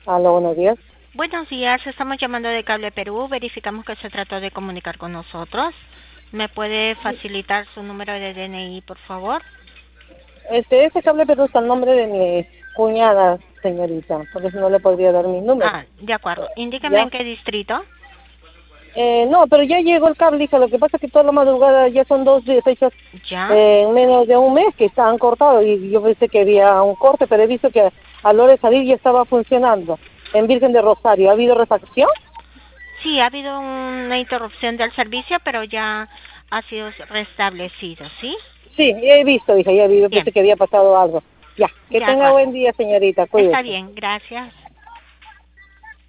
Aló, buenos días. Buenos días, estamos llamando de Cable Perú. Verificamos que se trató de comunicar con nosotros. ¿Me puede facilitar su número de DNI, por favor? Ese cable pero está el nombre de mi cuñada, señorita, por eso no le podría dar mi número, Ah, de acuerdo. Indíqueme en ¿ya? qué distrito. No, pero ya llegó el cable, hija, lo que pasa es que toda la madrugada ya son dos fechas Ya. en menos de un mes que estaban cortados y yo pensé que había un corte, pero he visto que a la hora de salir ya estaba funcionando. En Virgen de Rosario, ¿ha habido refacción? Sí, ha habido una interrupción del servicio, pero ya ha sido restablecido, ¿sí? Sí, ya he visto, hija, ya he visto, Bien, pensé que había pasado algo. Ya, que de tenga acuerdo. buen día, señorita, Está cuídese. bien, gracias.